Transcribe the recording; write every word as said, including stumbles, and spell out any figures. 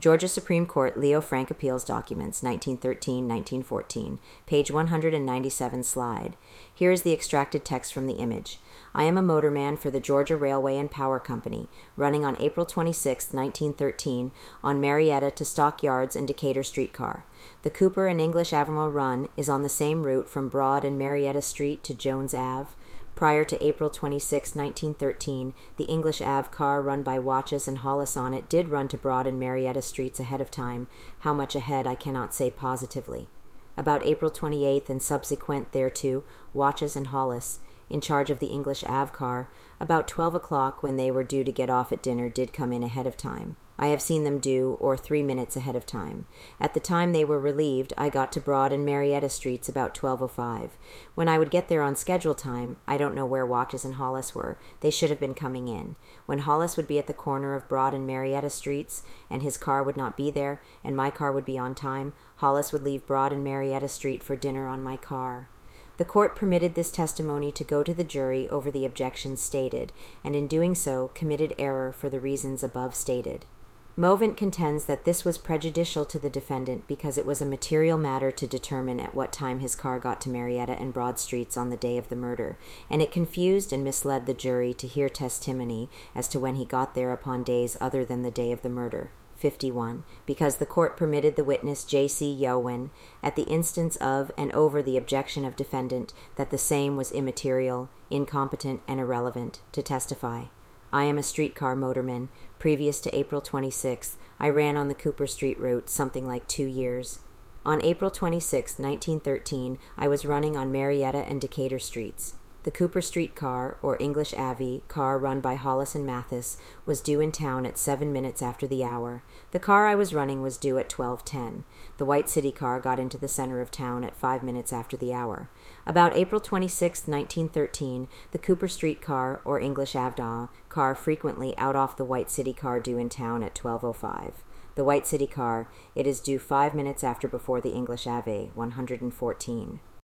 Georgia Supreme Court Leo Frank Appeals Documents, nineteen thirteen to nineteen fourteen, page one hundred ninety-seven slide. Here is the extracted text from the image. I am a motorman for the Georgia Railway and Power Company, running on April twenty-sixth, nineteen thirteen, on Marietta to Stock Yards and Decatur streetcar. The Cooper and English Avenue run is on the same route from Broad and Marietta Street to Jones Avenue. Prior to April twenty-sixth, nineteen thirteen, the English Avenue car run by Watches and Hollis on it did run to Broad and Marietta Streets ahead of time. How much ahead I cannot say positively. About April twenty-eighth and subsequent thereto, Watches and Hollis, in charge of the English Avenue car, about twelve o'clock when they were due to get off at dinner, did come in ahead of time. I have seen them due, or three minutes ahead of time. At the time they were relieved, I got to Broad and Marietta Streets about twelve oh five. When I would get there on schedule time, I don't know where Watches and Hollis were. They should have been coming in. When Hollis would be at the corner of Broad and Marietta Streets, and his car would not be there, and my car would be on time, Hollis would leave Broad and Marietta Street for dinner on my car. The court permitted this testimony to go to the jury over the objections stated, and in doing so committed error for the reasons above stated. Movent contends that this was prejudicial to the defendant because it was a material matter to determine at what time his car got to Marietta and Broad Streets on the day of the murder, and it confused and misled the jury to hear testimony as to when he got there upon days other than the day of the murder. fifty-one, because the court permitted the witness J C Yowen, at the instance of and over the objection of defendant, that the same was immaterial, incompetent, and irrelevant, to testify. I am a streetcar motorman. Previous to April twenty-sixth, I ran on the Cooper Street route something like two years. On April twenty-sixth, nineteen thirteen, I was running on Marietta and Decatur Streets. The Cooper Street car, or English Avenue, car run by Hollis and Mathis, was due in town at seven minutes after the hour. The car I was running was due at twelve ten. The White City car got into the center of town at five minutes after the hour. About April twenty-sixth, nineteen thirteen, the Cooper Street car, or English Avenue, car frequently out off the White City car due in town at twelve oh five. The White City car, it is due five minutes after before the English Avenue, one hundred fourteen.